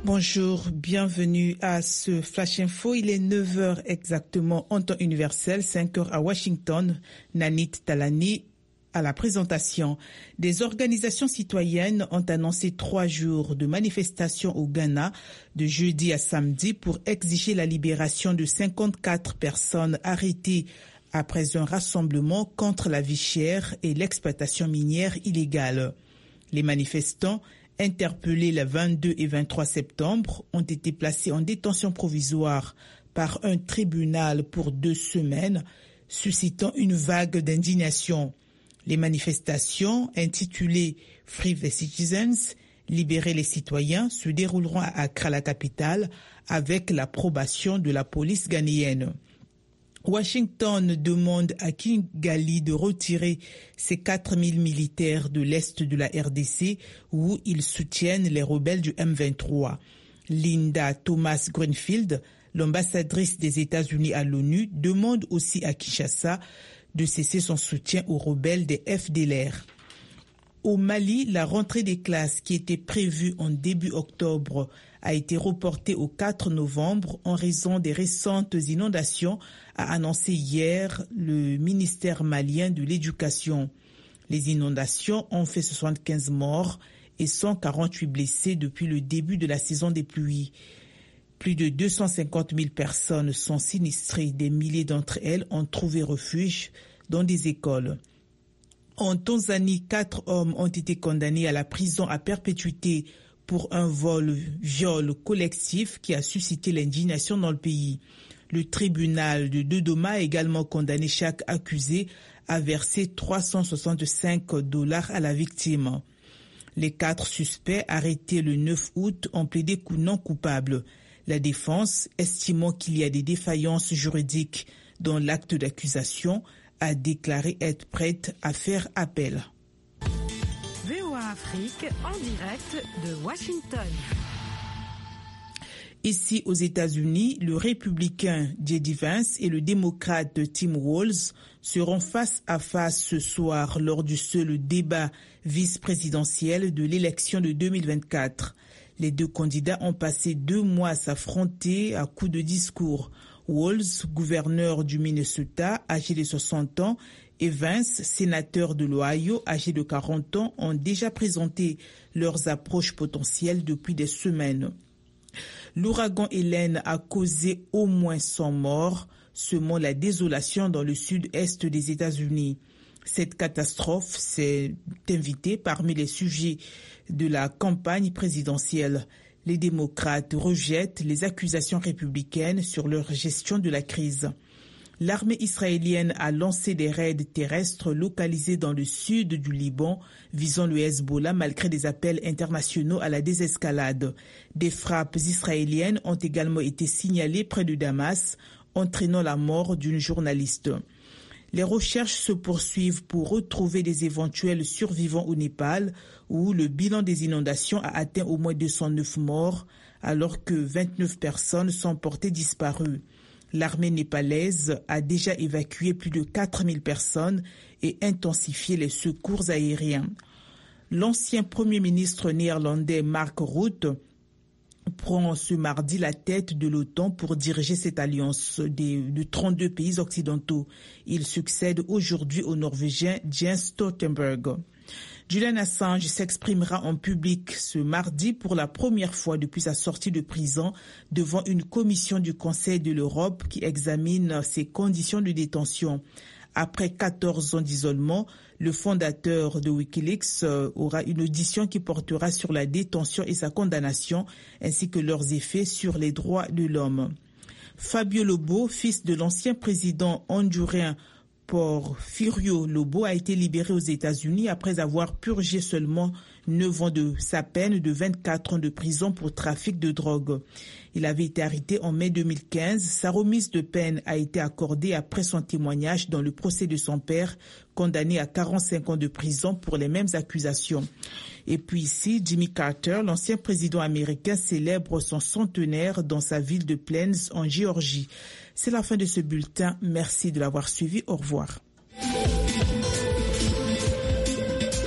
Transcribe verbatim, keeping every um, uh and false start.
Bonjour, bienvenue à ce Flash Info. Il est neuf heures exactement en temps universel, cinq heures à Washington. Nanit Talani à la présentation. Des organisations citoyennes ont annoncé trois jours de manifestations au Ghana de jeudi à samedi pour exiger la libération de cinquante-quatre personnes arrêtées après un rassemblement contre la vie chère et l'exploitation minière illégale. Les manifestants, interpellés le vingt-deux et vingt-trois septembre, ont été placés en détention provisoire par un tribunal pour deux semaines, suscitant une vague d'indignation. Les manifestations, intitulées « Free the Citizens », Libérer les citoyens, se dérouleront à Accra, la capitale, avec l'approbation de la police ghanéenne. Washington demande à Kigali de retirer ses quatre mille militaires de l'Est de la R D C où ils soutiennent les rebelles du M vingt-trois. Linda Thomas-Greenfield, l'ambassadrice des États-Unis à l'ONU, demande aussi à Kinshasa de cesser son soutien aux rebelles des F D L R. Au Mali, la rentrée des classes qui était prévue en début octobre a été reportée au quatre novembre en raison des récentes inondations, a annoncé hier le ministère malien de l'Éducation. Les inondations ont fait soixante-quinze morts et cent quarante-huit blessés depuis le début de la saison des pluies. Plus de deux cent cinquante mille personnes sont sinistrées, des milliers d'entre elles ont trouvé refuge dans des écoles. En Tanzanie, quatre hommes ont été condamnés à la prison à perpétuité pour un vol-viol collectif qui a suscité l'indignation dans le pays. Le tribunal de Dodoma a également condamné chaque accusé à verser trois cent soixante-cinq dollars à la victime. Les quatre suspects arrêtés le neuf août ont plaidé non coupable. La défense, estimant qu'il y a des défaillances juridiques dans l'acte d'accusation, a déclaré être prête à faire appel. V O A Afrique en direct de Washington. Ici aux États-Unis, le républicain J D Vance et le démocrate Tim Walz seront face à face ce soir lors du seul débat vice-présidentiel de l'élection de deux mille vingt-quatre. Les deux candidats ont passé deux mois à s'affronter à coups de discours. Walz, gouverneur du Minnesota, âgé de soixante ans, et Vance, sénateur de l'Ohio, âgé de quarante ans, ont déjà présenté leurs approches potentielles depuis des semaines. L'ouragan Hélène a causé au moins cent morts, semant la désolation dans le sud-est des États-Unis. Cette catastrophe s'est invitée parmi les sujets de la campagne présidentielle. Les démocrates rejettent les accusations républicaines sur leur gestion de la crise. L'armée israélienne a lancé des raids terrestres localisés dans le sud du Liban, visant le Hezbollah malgré des appels internationaux à la désescalade. Des frappes israéliennes ont également été signalées près de Damas, entraînant la mort d'une journaliste. Les recherches se poursuivent pour retrouver des éventuels survivants au Népal, où le bilan des inondations a atteint au moins deux cent neuf morts, alors que vingt-neuf personnes sont portées disparues. L'armée népalaise a déjà évacué plus de quatre mille personnes et intensifié les secours aériens. L'ancien Premier ministre néerlandais Mark Rutte prend ce mardi la tête de l'OTAN pour diriger cette alliance de trente-deux pays occidentaux. Il succède aujourd'hui au Norvégien Jens Stoltenberg. Julian Assange s'exprimera en public ce mardi pour la première fois depuis sa sortie de prison devant une commission du Conseil de l'Europe qui examine ses conditions de détention. Après quatorze ans d'isolement, le fondateur de Wikileaks aura une audition qui portera sur la détention et sa condamnation, ainsi que leurs effets sur les droits de l'homme. Fabio Lobo, fils de l'ancien président hondurien Porfirio Lobo, a été libéré aux États-Unis après avoir purgé seulement neuf ans de sa peine de vingt-quatre ans de prison pour trafic de drogue. Il avait été arrêté en mai deux mille quinze. Sa remise de peine a été accordée après son témoignage dans le procès de son père, condamné à quarante-cinq ans de prison pour les mêmes accusations. Et puis ici, Jimmy Carter, l'ancien président américain, célèbre son centenaire dans sa ville de Plains en Géorgie. C'est la fin de ce bulletin. Merci de l'avoir suivi. Au revoir.